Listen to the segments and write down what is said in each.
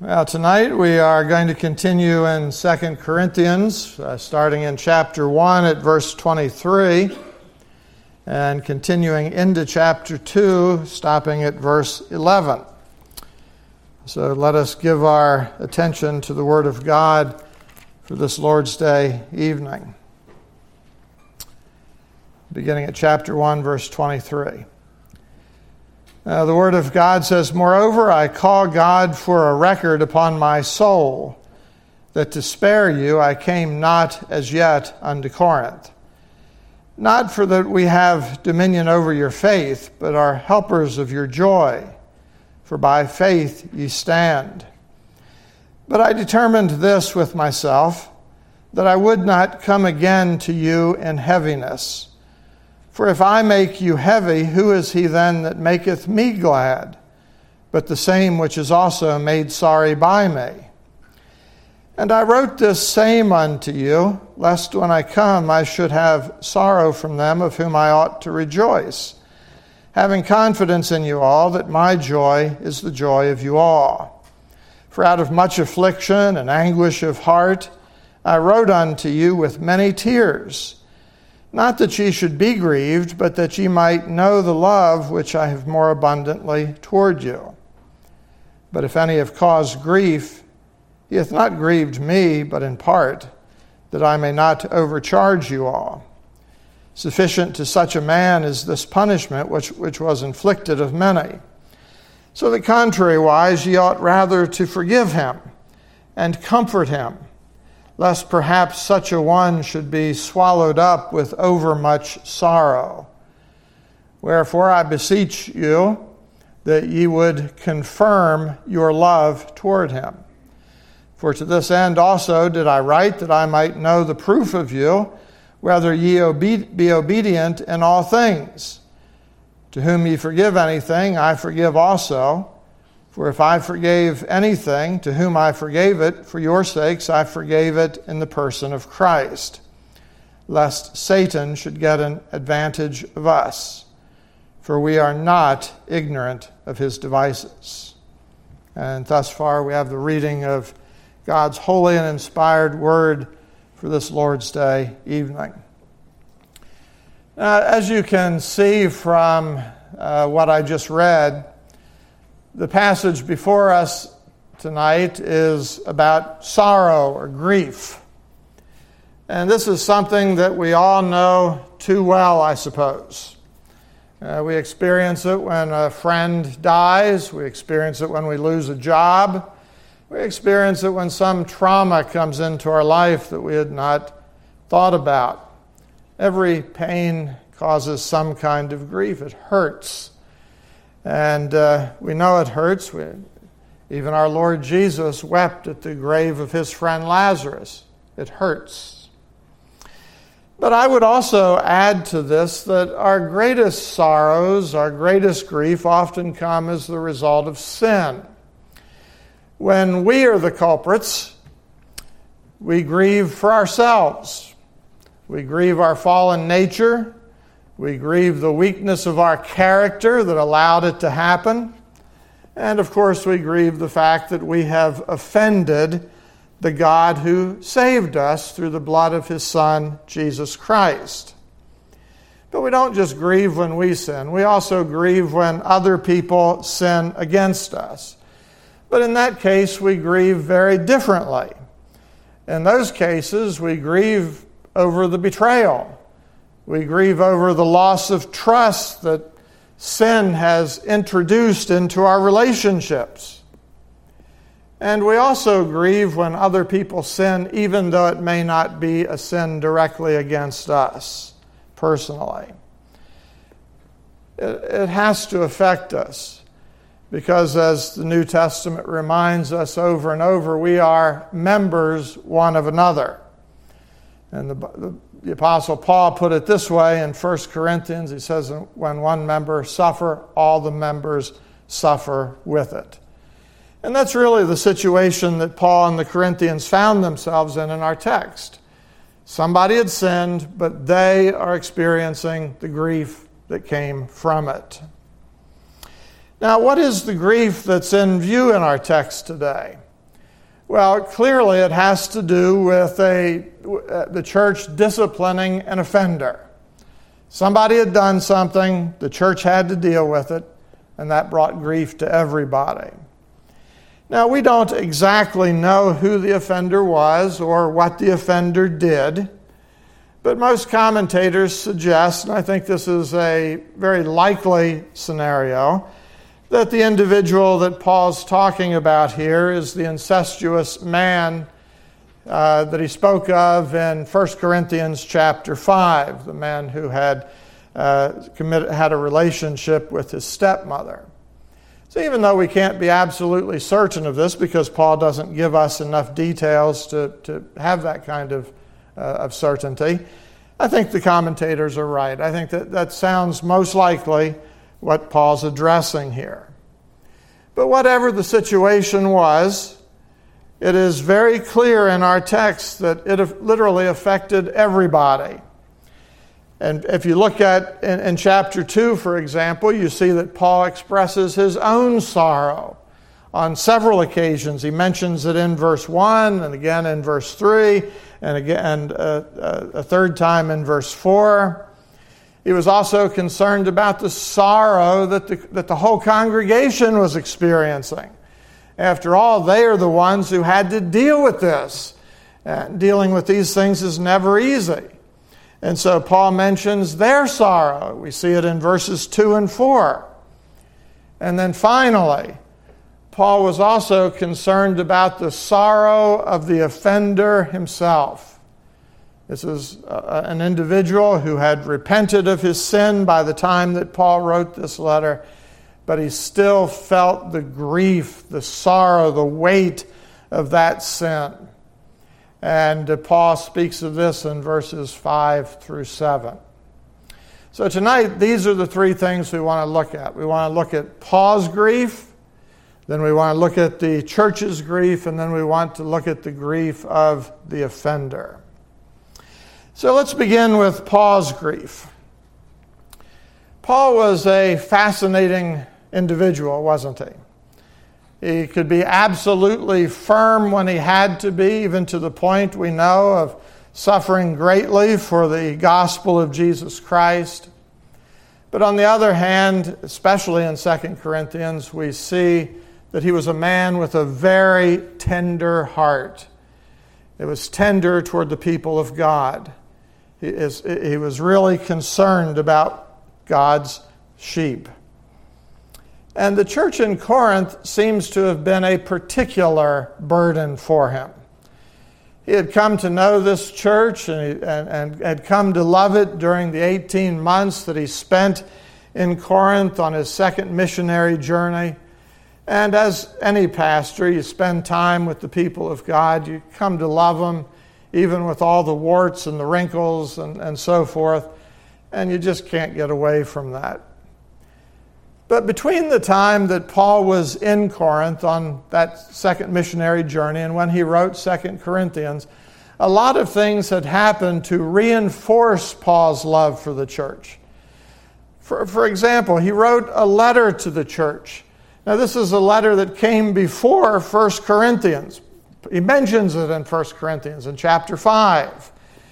Well, tonight we are going to continue in 2 Corinthians, starting in chapter 1 at verse 23, and continuing into chapter 2, stopping at verse 11. So let us give our attention to the Word of God for this Lord's Day evening. Beginning at chapter 1, verse 23. The Word of God says, "Moreover, I call God for a record upon my soul, that to spare you I came not as yet unto Corinth. Not for that we have dominion over your faith, but are helpers of your joy, for by faith ye stand. But I determined this with myself, that I would not come again to you in heaviness. For if I make you heavy, who is he then that maketh me glad, but the same which is also made sorry by me? And I wrote this same unto you, lest when I come I should have sorrow from them of whom I ought to rejoice, having confidence in you all that my joy is the joy of you all. For out of much affliction and anguish of heart I wrote unto you with many tears, not that ye should be grieved, but that ye might know the love which I have more abundantly toward you. But if any have caused grief, he hath not grieved me, but in part, that I may not overcharge you all. Sufficient to such a man is this punishment which was inflicted of many. So that contrariwise ye ought rather to forgive him and comfort him, lest perhaps such a one should be swallowed up with overmuch sorrow. Wherefore I beseech you that ye would confirm your love toward him. For to this end also did I write, that I might know the proof of you, whether ye be obedient in all things. To whom ye forgive anything, I forgive also. For if I forgave anything, to whom I forgave it, for your sakes I forgave it in the person of Christ, lest Satan should get an advantage of us. For we are not ignorant of his devices." And thus far we have the reading of God's holy and inspired word for this Lord's Day evening. As you can see from what I just read, the passage before us tonight is about sorrow or grief. And this is something that we all know too well, I suppose. We experience it when a friend dies. We experience it when we lose a job. We experience it when some trauma comes into our life that we had not thought about. Every pain causes some kind of grief. It hurts. And we know it hurts. Even our Lord Jesus wept at the grave of his friend Lazarus. It hurts. But I would also add to this that our greatest sorrows, our greatest grief often come as the result of sin. When we are the culprits, we grieve for ourselves. We grieve our fallen nature. We grieve the weakness of our character that allowed it to happen. And of course, we grieve the fact that we have offended the God who saved us through the blood of his Son, Jesus Christ. But we don't just grieve when we sin. We also grieve when other people sin against us. But in that case, we grieve very differently. In those cases, we grieve over the betrayal. We grieve over the loss of trust that sin has introduced into our relationships. And we also grieve when other people sin, even though it may not be a sin directly against us personally. It has to affect us because, as the New Testament reminds us over and over, we are members one of another. And the Apostle Paul put it this way in 1 Corinthians. He says, when one member suffer, all the members suffer with it. And that's really the situation that Paul and the Corinthians found themselves in our text. Somebody had sinned, but they are experiencing the grief that came from it. Now, what is the grief that's in view in our text today? Well, clearly it has to do with the church disciplining an offender. Somebody had done something, the church had to deal with it, and that brought grief to everybody. Now, we don't exactly know who the offender was or what the offender did, but most commentators suggest, and I think this is a very likely scenario, that the individual that Paul's talking about here is the incestuous man that he spoke of in 1 Corinthians chapter 5, the man who had had a relationship with his stepmother. So even though we can't be absolutely certain of this because Paul doesn't give us enough details to have that kind of certainty, I think the commentators are right. I think that sounds most likely what Paul's addressing here. But whatever the situation was, it is very clear in our text that it literally affected everybody. And if you look at in chapter 2, for example, you see that Paul expresses his own sorrow on several occasions. He mentions it in verse 1 and again in verse 3 and again a third time in verse 4. He was also concerned about the sorrow that the whole congregation was experiencing. After all, they are the ones who had to deal with this. Dealing with these things is never easy. And so Paul mentions their sorrow. We see it in verses 2 and 4. And then finally, Paul was also concerned about the sorrow of the offender himself. This is an individual who had repented of his sin by the time that Paul wrote this letter, but he still felt the grief, the sorrow, the weight of that sin. And Paul speaks of this in verses 5 through 7. So tonight, these are the three things we want to look at. We want to look at Paul's grief, then we want to look at the church's grief, and then we want to look at the grief of the offender. So let's begin with Paul's grief. Paul was a fascinating individual, wasn't he? He could be absolutely firm when he had to be, even to the point we know of suffering greatly for the gospel of Jesus Christ. But on the other hand, especially in 2 Corinthians, we see that he was a man with a very tender heart. It was tender toward the people of God. He was really concerned about God's sheep. And the church in Corinth seems to have been a particular burden for him. He had come to know this church and had come to love it during the 18 months that he spent in Corinth on his second missionary journey. And as any pastor, you spend time with the people of God. You come to love them, even with all the warts and the wrinkles and so forth. And you just can't get away from that. But between the time that Paul was in Corinth on that second missionary journey and when he wrote 2 Corinthians, a lot of things had happened to reinforce Paul's love for the church. For example, he wrote a letter to the church. Now, this is a letter that came before 1 Corinthians. He mentions it in 1 Corinthians in chapter 5.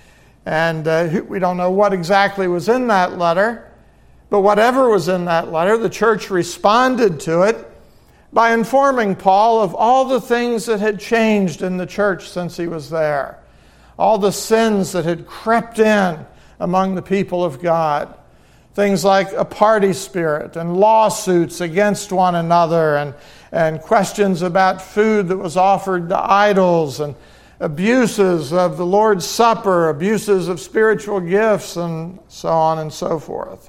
And we don't know what exactly was in that letter. But whatever was in that letter, the church responded to it by informing Paul of all the things that had changed in the church since he was there. All the sins that had crept in among the people of God. Things like a party spirit and lawsuits against one another and questions about food that was offered to idols and abuses of the Lord's Supper, abuses of spiritual gifts, and so on and so forth.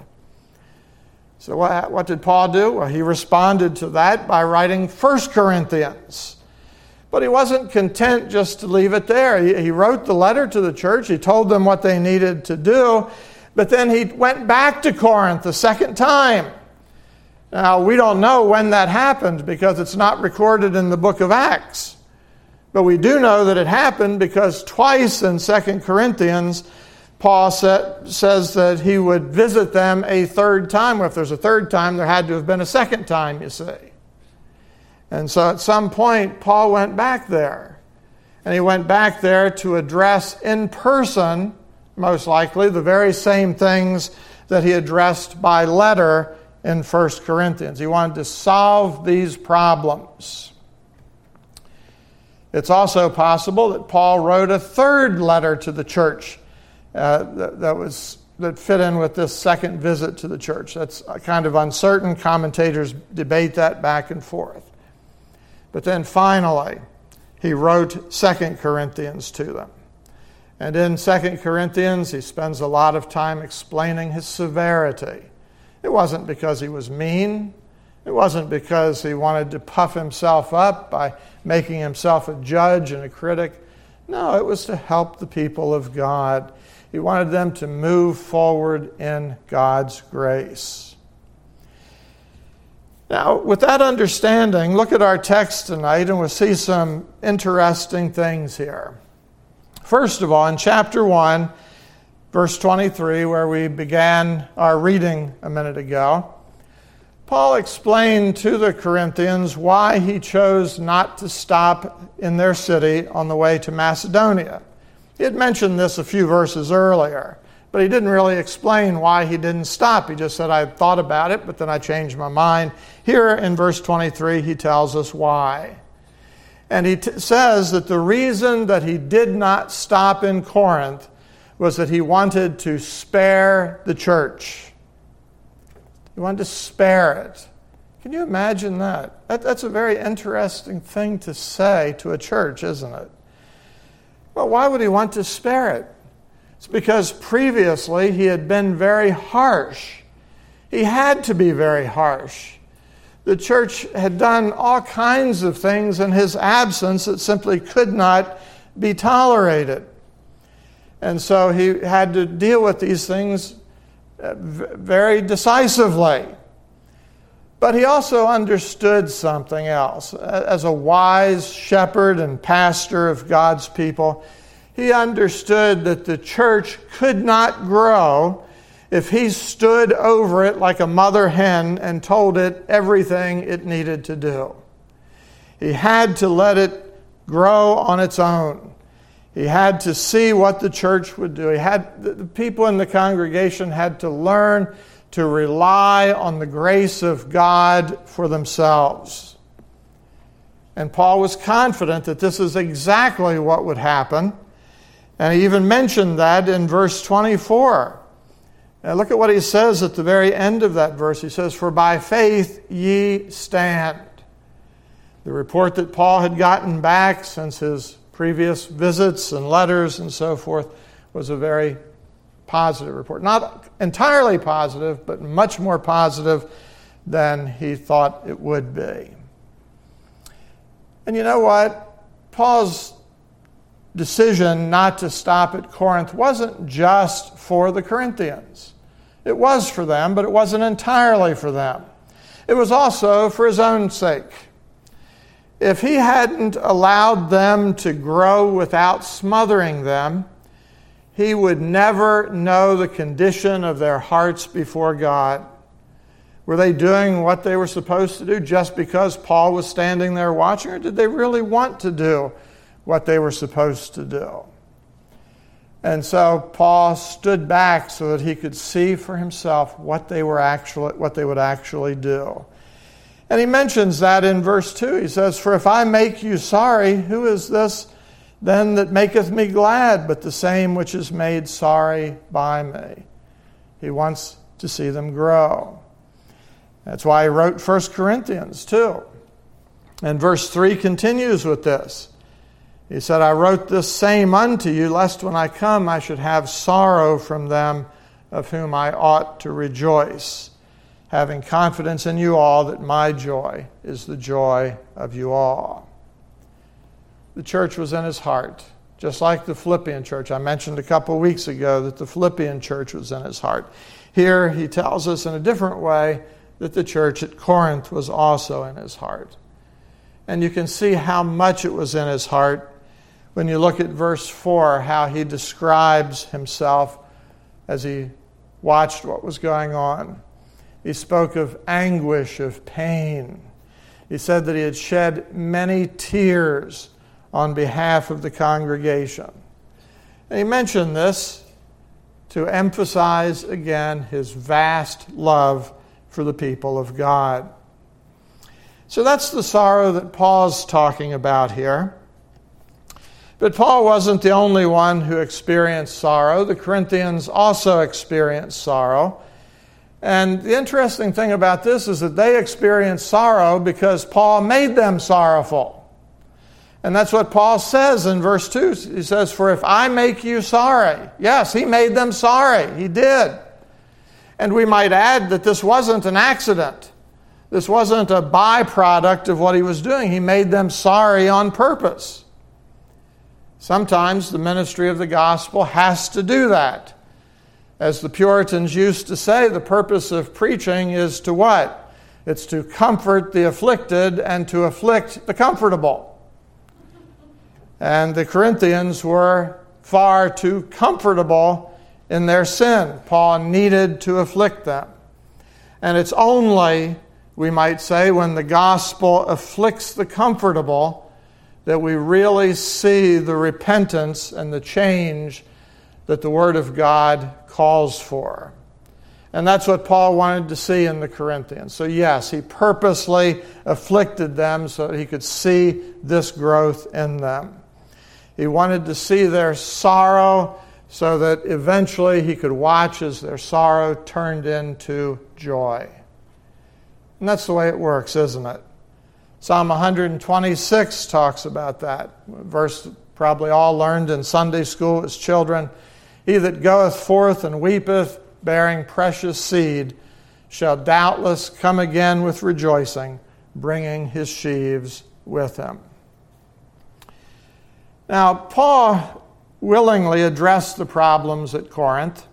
So what did Paul do? Well, he responded to that by writing 1 Corinthians. But he wasn't content just to leave it there. He wrote the letter to the church. He told them what they needed to do. But then he went back to Corinth the second time. Now, we don't know when that happened because it's not recorded in the book of Acts. But we do know that it happened because twice in 2 Corinthians, Paul says that he would visit them a third time. Well, if there's a third time, there had to have been a second time, you see. And so at some point, Paul went back there. And he went back there to address in person, most likely, the very same things that he addressed by letter in 1 Corinthians. He wanted to solve these problems. It's also possible that Paul wrote a third letter to the church that fit in with this second visit to the church. That's kind of uncertain. Commentators debate that back and forth. But then finally, he wrote 2 Corinthians to them. And in 2 Corinthians, he spends a lot of time explaining his severity. It wasn't because he was mean. It wasn't because he wanted to puff himself up by making himself a judge and a critic. No, it was to help the people of God. He wanted them to move forward in God's grace. Now, with that understanding, look at our text tonight and we'll see some interesting things here. First of all, in chapter 1, verse 23, where we began our reading a minute ago, Paul explained to the Corinthians why he chose not to stop in their city on the way to Macedonia. He had mentioned this a few verses earlier, but he didn't really explain why he didn't stop. He just said, I thought about it, but then I changed my mind. Here in verse 23, he tells us why. And he says that the reason that he did not stop in Corinth was that he wanted to spare the church. He wanted to spare it. Can you imagine that? That's a very interesting thing to say to a church, isn't it? Well, why would he want to spare it? It's because previously he had been very harsh. He had to be very harsh. The church had done all kinds of things in his absence that simply could not be tolerated. And so he had to deal with these things very decisively. But he also understood something else. As a wise shepherd and pastor of God's people, he understood that the church could not grow if he stood over it like a mother hen and told it everything it needed to do. He had to let it grow on its own. He had to see what the church would do. The people in the congregation had to learn to rely on the grace of God for themselves. And Paul was confident that this is exactly what would happen. And he even mentioned that in verse 24. Now look at what he says at the very end of that verse. He says, "For by faith ye stand." The report that Paul had gotten back since his previous visits and letters and so forth was a very positive report. Not entirely positive, but much more positive than he thought it would be. And you know what? Paul's decision not to stop at Corinth wasn't just for the Corinthians. It was for them, but it wasn't entirely for them. It was also for his own sake. If he hadn't allowed them to grow without smothering them, he would never know the condition of their hearts before God. Were they doing what they were supposed to do just because Paul was standing there watching, or did they really want to do what they were supposed to do? And so Paul stood back so that he could see for himself what they would actually do. And he mentions that in verse 2. He says, "For if I make you sorry, who is this then that maketh me glad, but the same which is made sorry by me?" He wants to see them grow. That's why he wrote 1 Corinthians too. And verse 3 continues with this. He said, "I wrote this same unto you, lest when I come I should have sorrow from them of whom I ought to rejoice, having confidence in you all that my joy is the joy of you all." The church was in his heart, just like the Philippian church. I mentioned a couple weeks ago that the Philippian church was in his heart. Here he tells us in a different way that the church at Corinth was also in his heart. And you can see how much it was in his heart when you look at verse 4, how he describes himself as he watched what was going on. He spoke of anguish, of pain. He said that he had shed many tears on behalf of the congregation. And he mentioned this to emphasize again his vast love for the people of God. So that's the sorrow that Paul's talking about here. But Paul wasn't the only one who experienced sorrow. The Corinthians also experienced sorrow. And the interesting thing about this is that they experienced sorrow because Paul made them sorrowful. And that's what Paul says in verse 2. He says, "For if I make you sorry." Yes, he made them sorry. He did. And we might add that this wasn't an accident. This wasn't a byproduct of what he was doing. He made them sorry on purpose. Sometimes the ministry of the gospel has to do that. As the Puritans used to say, the purpose of preaching is to what? It's to comfort the afflicted and to afflict the comfortable. And the Corinthians were far too comfortable in their sin. Paul needed to afflict them. And it's only, we might say, when the gospel afflicts the comfortable that we really see the repentance and the change that the Word of God calls for. And that's what Paul wanted to see in the Corinthians. So yes, he purposely afflicted them so that he could see this growth in them. He wanted to see their sorrow so that eventually he could watch as their sorrow turned into joy. And that's the way it works, isn't it? Psalm 126 talks about that. A verse probably all learned in Sunday school as children. "He that goeth forth and weepeth, bearing precious seed, shall doubtless come again with rejoicing, bringing his sheaves with him." Now, Paul willingly addressed the problems at Corinth,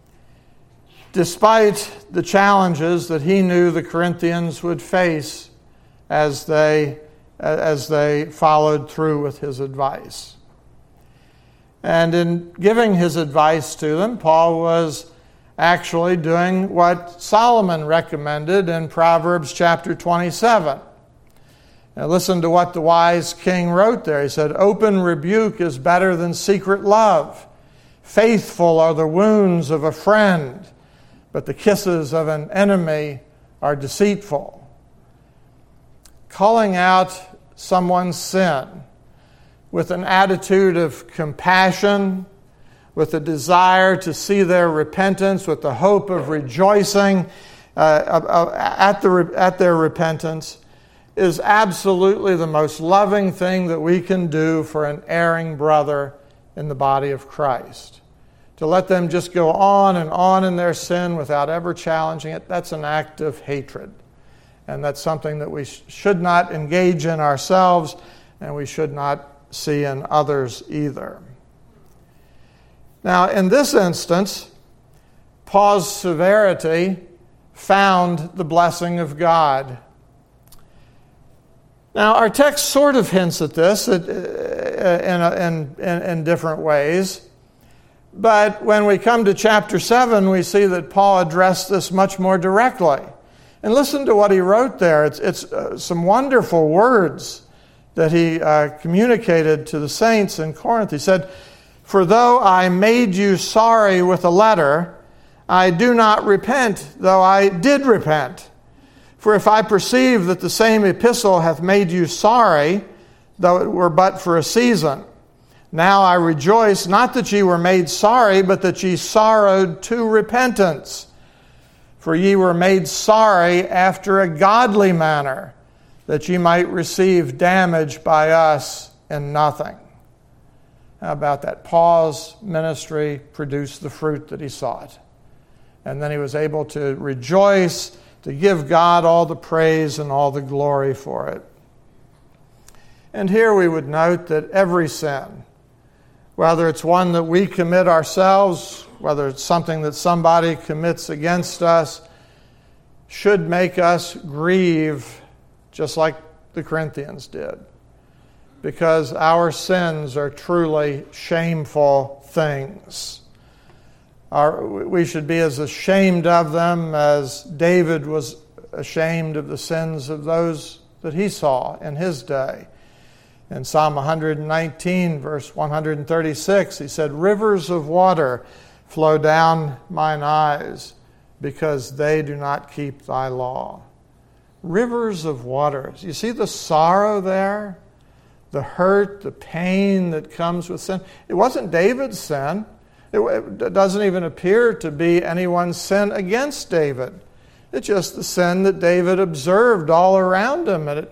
despite the challenges that he knew the Corinthians would face as they followed through with his advice. And in giving his advice to them, Paul was actually doing what Solomon recommended in Proverbs chapter 27. Now listen to what the wise king wrote there. He said, "Open rebuke is better than secret love. Faithful are the wounds of a friend, but the kisses of an enemy are deceitful." Calling out someone's sin with an attitude of compassion, with a desire to see their repentance, with the hope of rejoicing at their repentance, is absolutely the most loving thing that we can do for an erring brother in the body of Christ. To let them just go on in their sin without ever challenging it, that's an act of hatred. And that's something that we should not engage in ourselves, and we should not see in others either. Now, in this instance, Paul's severity found the blessing of God. Now, our text sort of hints at this in different ways. But when we come to chapter 7, we see that Paul addressed this much more directly. And listen to what he wrote there. It's some wonderful words that he communicated to the saints in Corinth. He said, "For though I made you sorry with a letter, I do not repent, though I did repent. For if I perceive that the same epistle hath made you sorry, though it were but for a season, now I rejoice, not that ye were made sorry, but that ye sorrowed to repentance. For ye were made sorry after a godly manner, that ye might receive damage by us in nothing." How about that? Paul's ministry produced the fruit that he sought. And then he was able to rejoice, to give God all the praise and all the glory for it. And here we would note that every sin, whether it's one that we commit ourselves, whether it's something that somebody commits against us, should make us grieve just like the Corinthians did. Because our sins are truly shameful things. We should be as ashamed of them as David was ashamed of the sins of those that he saw in his day. In Psalm 119, verse 136, he said, "Rivers of water flow down mine eyes, because they do not keep thy law." Rivers of water. You see the sorrow there? The hurt, the pain that comes with sin. It wasn't David's sin. It doesn't even appear to be anyone's sin against David. It's just the sin that David observed all around him. And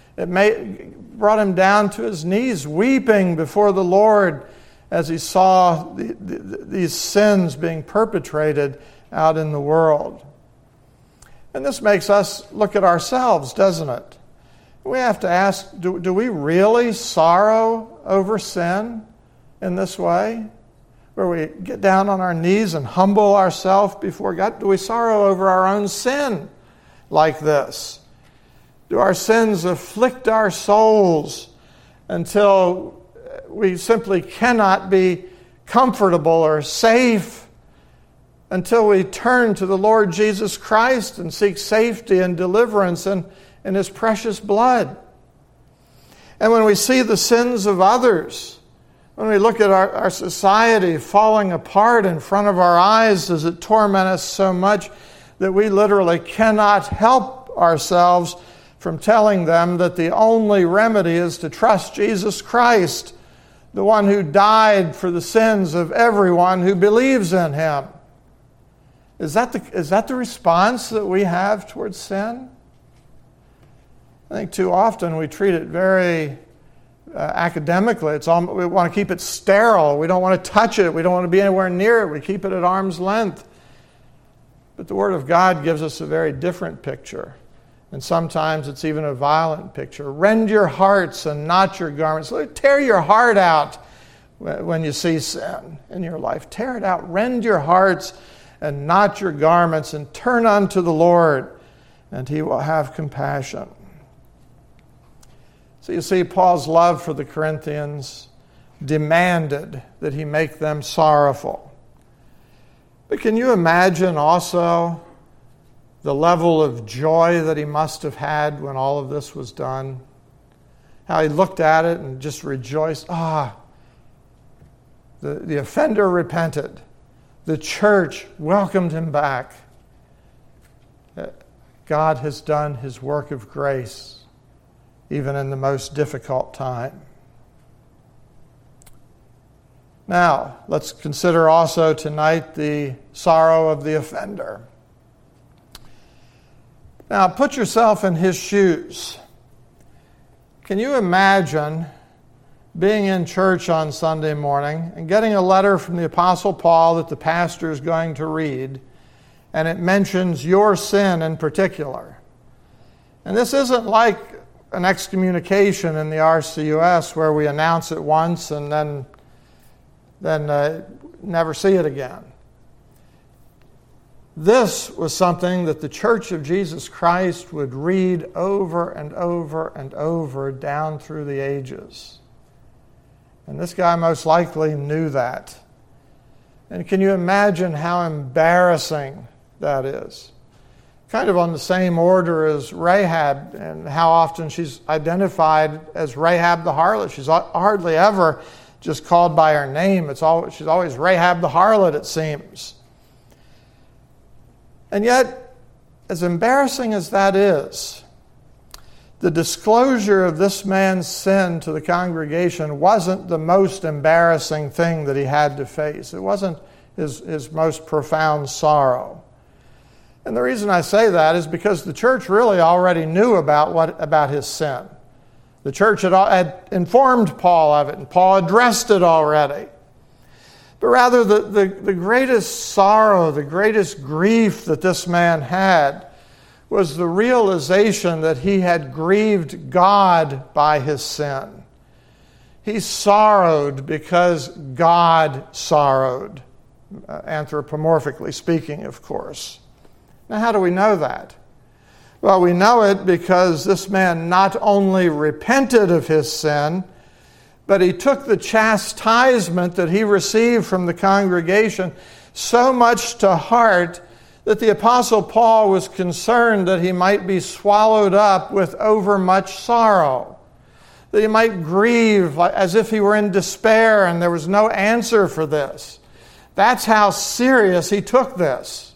it brought him down to his knees, weeping before the Lord as he saw these sins being perpetrated out in the world. And this makes us look at ourselves, doesn't it? We have to ask, do we really sorrow over sin in this way? Where we get down on our knees and humble ourselves before God? Do we sorrow over our own sin like this? Do our sins afflict our souls until we simply cannot be comfortable or safe, until we turn to the Lord Jesus Christ and seek safety and deliverance in His precious blood? And when we see the sins of others, when we look at our society falling apart in front of our eyes, does it torment us so much that we literally cannot help ourselves from telling them that the only remedy is to trust Jesus Christ, the one who died for the sins of everyone who believes in Him? Is that the response that we have towards sin? I think too often we treat it very academically. We want to keep it sterile. We don't want to touch it. We don't want to be anywhere near it. We keep it at arm's length. But the Word of God gives us a very different picture. And sometimes it's even a violent picture. Rend your hearts and not your garments. Tear your heart out when you see sin in your life. Tear it out. Rend your hearts and not your garments, and turn unto the Lord, and He will have compassion. So you see, Paul's love for the Corinthians demanded that he make them sorrowful. But can you imagine also the level of joy that he must have had when all of this was done? How he looked at it and just rejoiced. The offender repented. The church welcomed him back. God has done His work of grace, even in the most difficult time. Now, let's consider also tonight the sorrow of the offender. Now, put yourself in his shoes. Can you imagine being in church on Sunday morning and getting a letter from the Apostle Paul that the pastor is going to read, and it mentions your sin in particular? And this isn't like an excommunication in the RCUS where we announce it once and then never see it again. This was something that the Church of Jesus Christ would read over and over and over down through the ages. And this guy most likely knew that. And can you imagine how embarrassing that is? Kind of on the same order as Rahab, and how often she's identified as Rahab the harlot. She's hardly ever just called by her name. She's always Rahab the harlot, it seems. And yet, as embarrassing as that is, the disclosure of this man's sin to the congregation wasn't the most embarrassing thing that he had to face. It wasn't his most profound sorrow. And the reason I say that is because the church really already knew about his sin. The church had informed Paul of it, and Paul addressed it already. But rather, the greatest sorrow, the greatest grief that this man had was the realization that he had grieved God by his sin. He sorrowed because God sorrowed, anthropomorphically speaking, of course. Now, how do we know that? Well, we know it because this man not only repented of his sin, but he took the chastisement that he received from the congregation so much to heart that the Apostle Paul was concerned that he might be swallowed up with overmuch sorrow. that he might grieve as if he were in despair and there was no answer for this. That's how serious he took this.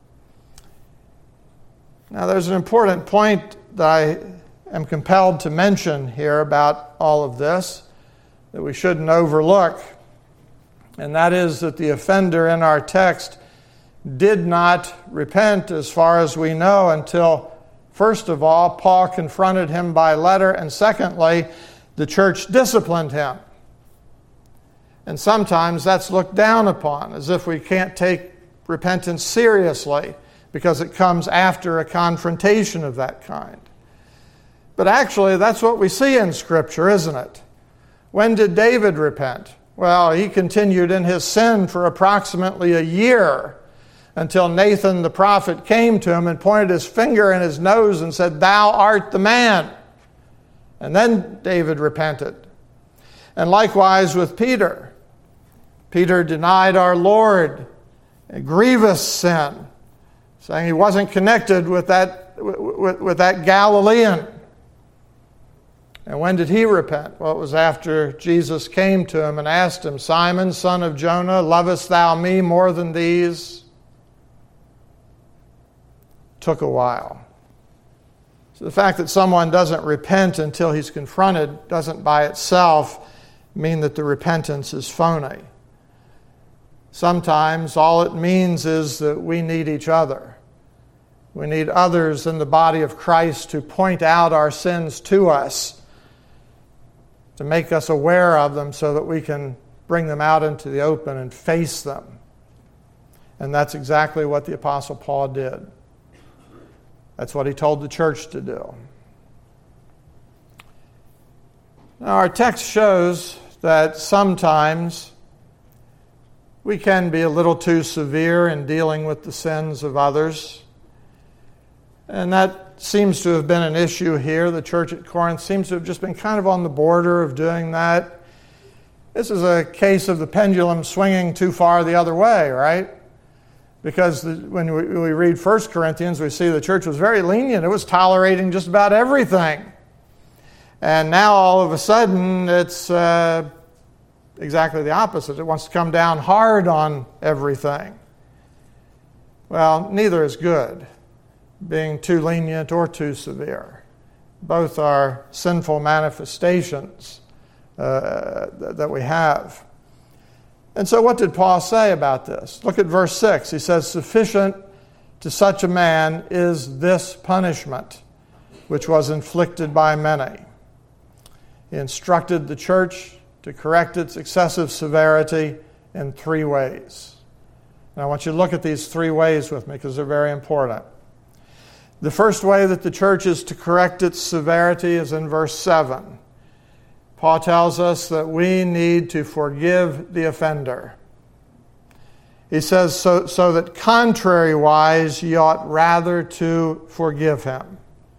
Now, there's an important point that I am compelled to mention here about all of this that we shouldn't overlook, and that is that the offender in our text did not repent, as far as we know, until, first of all, Paul confronted him by letter, and secondly, the church disciplined him. And sometimes that's looked down upon, as if we can't take repentance seriously because it comes after a confrontation of that kind. But actually, that's what we see in Scripture, isn't it? When did David repent? Well, he continued in his sin for approximately a year until Nathan the prophet came to him and pointed his finger in his nose and said, "Thou art the man." And then David repented. And likewise with Peter. Peter denied our Lord, a grievous sin, saying he wasn't connected with that Galilean. And when did he repent? Well, it was after Jesus came to him and asked him, "Simon, son of Jonah, lovest thou me more than these?" Took a while. So the fact that someone doesn't repent until he's confronted doesn't by itself mean that the repentance is phony. Sometimes all it means is that we need each other. We need others in the body of Christ to point out our sins to us, to make us aware of them so that we can bring them out into the open and face them. And that's exactly what the Apostle Paul did. That's what he told the church to do. Now, our text shows that sometimes we can be a little too severe in dealing with the sins of others. And that seems to have been an issue here. The church at Corinth seems to have just been kind of on the border of doing that. This is a case of the pendulum swinging too far the other way, right? Because when we read 1 Corinthians, we see the church was very lenient. It was tolerating just about everything. And now all of a sudden, it's exactly the opposite. It wants to come down hard on everything. Well, neither is good, being too lenient or too severe. Both are sinful manifestations that we have. And so what did Paul say about this? Look at verse 6. He says, "Sufficient to such a man is this punishment, which was inflicted by many." He instructed the church to correct its excessive severity in 3 ways. And I want you to look at these 3 ways with me because they're very important. The first way that the church is to correct its severity is in verse 7. Paul tells us that we need to forgive the offender. He says, so that contrariwise ye ought rather to forgive him.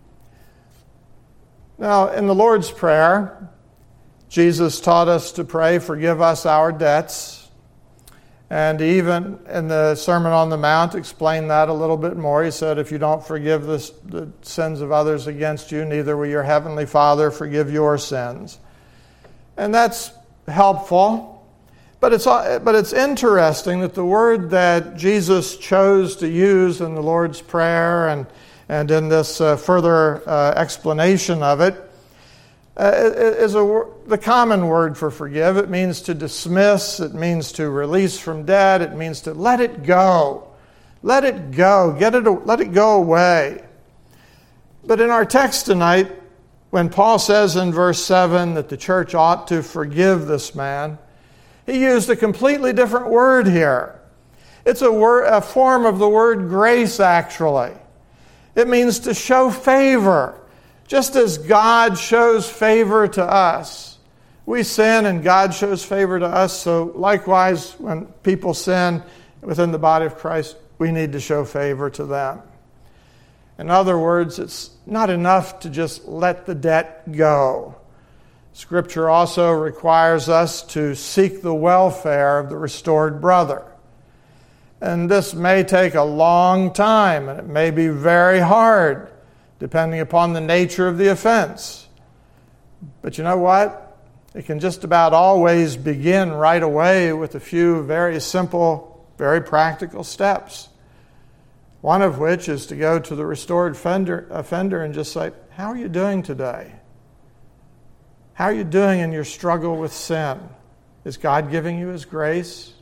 Now, in the Lord's Prayer, Jesus taught us to pray, "Forgive us our debts." And even in the Sermon on the Mount explained that a little bit more. He said, "If you don't forgive the sins of others against you, neither will your heavenly Father forgive your sins." And that's helpful. But it's interesting that the word that Jesus chose to use in the Lord's Prayer and in this further explanation of it is the common word for forgive. It means to dismiss. It means to release from debt. It means to let it go. Let it go. Let it go away. But in our text tonight, when Paul says in verse 7 that the church ought to forgive this man, he used a completely different word here. It's a form of the word grace, actually. It means to show favor. Just as God shows favor to us. We sin and God shows favor to us, so likewise when people sin within the body of Christ, we need to show favor to them. In other words, it's not enough to just let the debt go. Scripture also requires us to seek the welfare of the restored brother. And this may take a long time, and it may be very hard, depending upon the nature of the offense. But you know what? It can just about always begin right away with a few very simple, very practical steps. One of which is to go to the restored offender and just say, how are you doing today? How are you doing in your struggle with sin? Is God giving you His grace?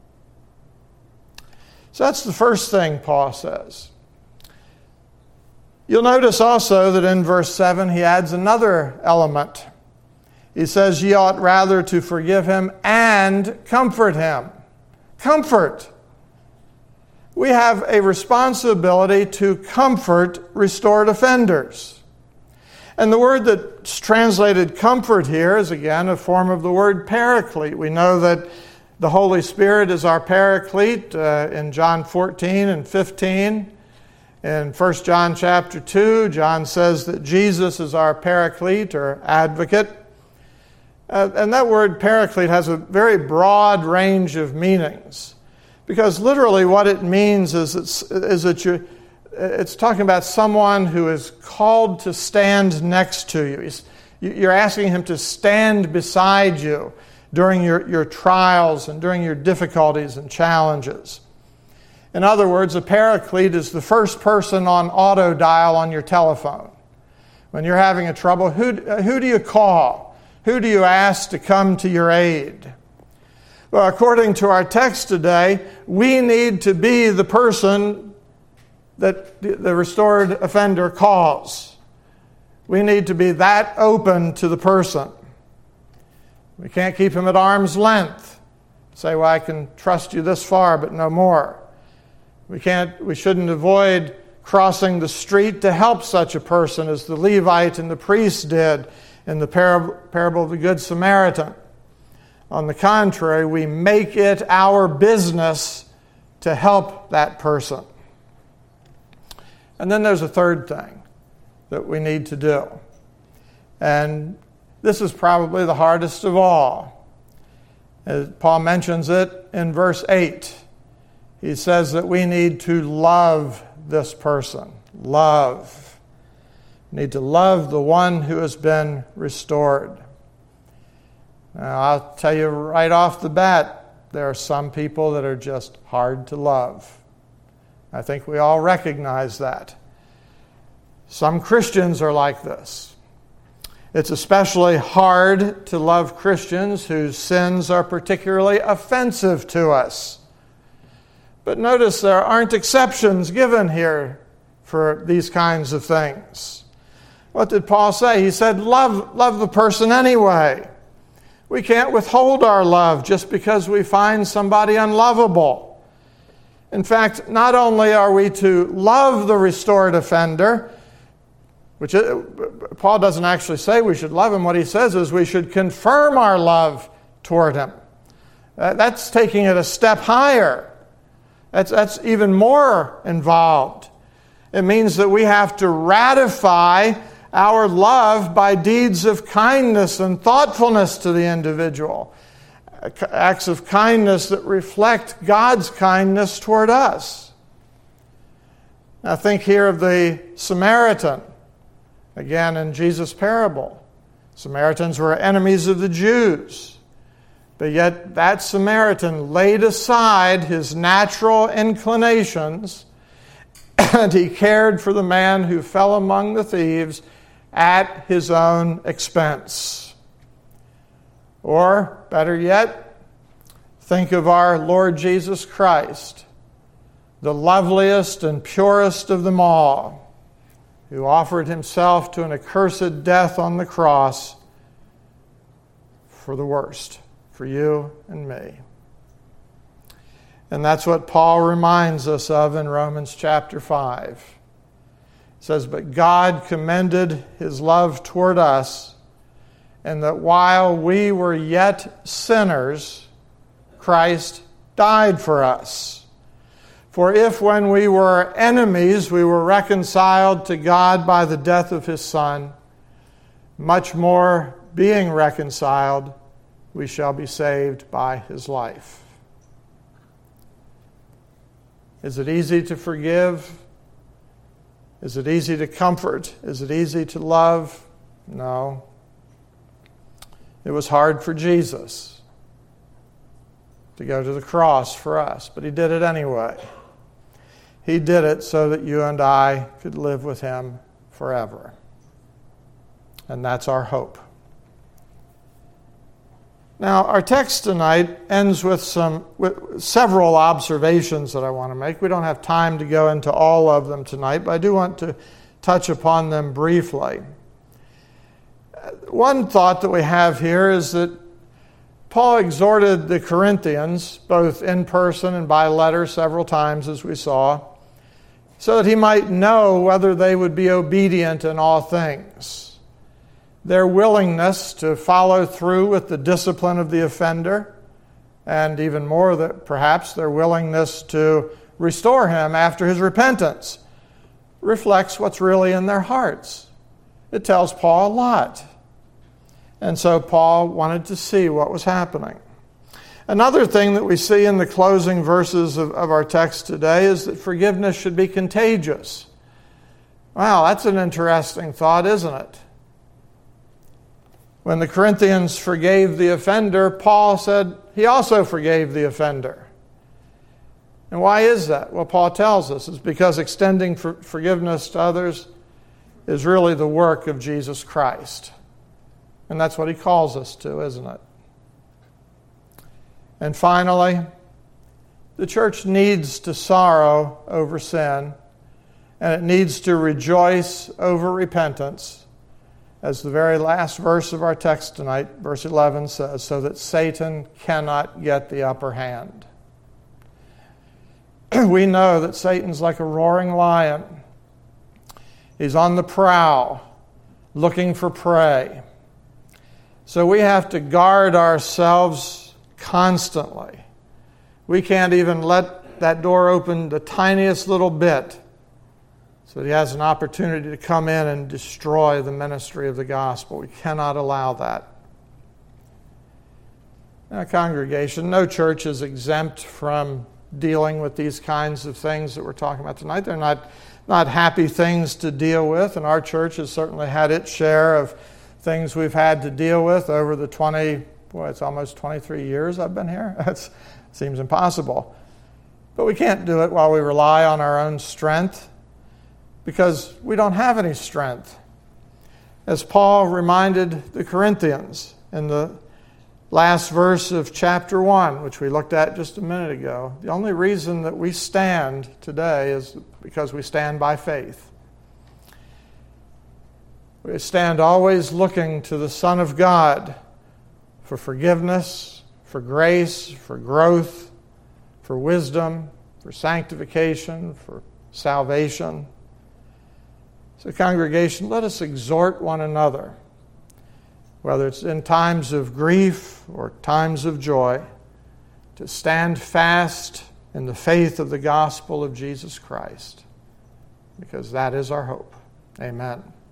So that's the first thing Paul says. You'll notice also that in verse 7 he adds another element. He says, ye ought rather to forgive him and comfort him. Comfort. We have a responsibility to comfort restored offenders. And the word that's translated comfort here is again a form of the word paraclete. We know that the Holy Spirit is our paraclete in John 14 and 15. In 1 John chapter 2, John says that Jesus is our paraclete or advocate. And that word paraclete has a very broad range of meanings. Because literally what it means is that it's talking about someone who is called to stand next to you. You're asking him to stand beside you during your trials and during your difficulties and challenges. In other words, a paraclete is the first person on auto dial on your telephone. When you're having a trouble, who do you call? Who do you ask to come to your aid? Well, according to our text today, we need to be the person that the restored offender calls. We need to be that open to the person. We can't keep him at arm's length. Say, well, I can trust you this far, but no more. We shouldn't avoid crossing the street to help such a person as the Levite and the priest did in the parable of the Good Samaritan. On the contrary, we make it our business to help that person. And then there's a third thing that we need to do. And this is probably the hardest of all. As Paul mentions it in verse 8. He says that we need to love this person. Love. We need to love the one who has been restored. Now, I'll tell you right off the bat, there are some people that are just hard to love. I think we all recognize that. Some Christians are like this. It's especially hard to love Christians whose sins are particularly offensive to us. But notice there aren't exceptions given here for these kinds of things. What did Paul say? He said, love the person anyway. We can't withhold our love just because we find somebody unlovable. In fact, not only are we to love the restored offender, which Paul doesn't actually say we should love him. What he says is we should confirm our love toward him. That's taking it a step higher. That's even more involved. It means that we have to ratify our love by deeds of kindness and thoughtfulness to the individual. Acts of kindness that reflect God's kindness toward us. Now think here of the Samaritan. Again, in Jesus' parable. Samaritans were enemies of the Jews. But yet that Samaritan laid aside his natural inclinations and he cared for the man who fell among the thieves at his own expense. Or, better yet, think of our Lord Jesus Christ, the loveliest and purest of them all, who offered himself to an accursed death on the cross for the worst. For you and me. And that's what Paul reminds us of in Romans chapter 5. It says, but God commended his love toward us, and that while we were yet sinners, Christ died for us. For if when we were enemies, we were reconciled to God by the death of his Son, much more being reconciled, we shall be saved by his life. Is it easy to forgive? Is it easy to comfort? Is it easy to love? No. It was hard for Jesus to go to the cross for us, but he did it anyway. He did it so that you and I could live with him forever. And that's our hope. Now, our text tonight ends with several observations that I want to make. We don't have time to go into all of them tonight, but I do want to touch upon them briefly. One thought that we have here is that Paul exhorted the Corinthians, both in person and by letter several times, as we saw, so that he might know whether they would be obedient in all things. Their willingness to follow through with the discipline of the offender, and even more, that perhaps their willingness to restore him after his repentance, reflects what's really in their hearts. It tells Paul a lot. And so Paul wanted to see what was happening. Another thing that we see in the closing verses of our text today is that forgiveness should be contagious. Wow, that's an interesting thought, isn't it? When the Corinthians forgave the offender, Paul said he also forgave the offender. And why is that? Well, Paul tells us it's because extending forgiveness to others is really the work of Jesus Christ. And that's what he calls us to, isn't it? And finally, the church needs to sorrow over sin, and it needs to rejoice over repentance, as the very last verse of our text tonight, verse 11 says, so that Satan cannot get the upper hand. We know that Satan's like a roaring lion. He's on the prowl, looking for prey. So we have to guard ourselves constantly. We can't even let that door open the tiniest little bit so that he has an opportunity to come in and destroy the ministry of the gospel. We cannot allow that. Now, congregation, no church is exempt from dealing with these kinds of things that we're talking about tonight. They're not happy things to deal with, and our church has certainly had its share of things we've had to deal with over the it's almost 23 years I've been here. That seems impossible. But we can't do it while we rely on our own strength, because we don't have any strength. As Paul reminded the Corinthians in the last verse of chapter 1, which we looked at just a minute ago, the only reason that we stand today is because we stand by faith. We stand always looking to the Son of God for forgiveness, for grace, for growth, for wisdom, for sanctification, for salvation. So, congregation, let us exhort one another, whether it's in times of grief or times of joy, to stand fast in the faith of the gospel of Jesus Christ, because that is our hope. Amen.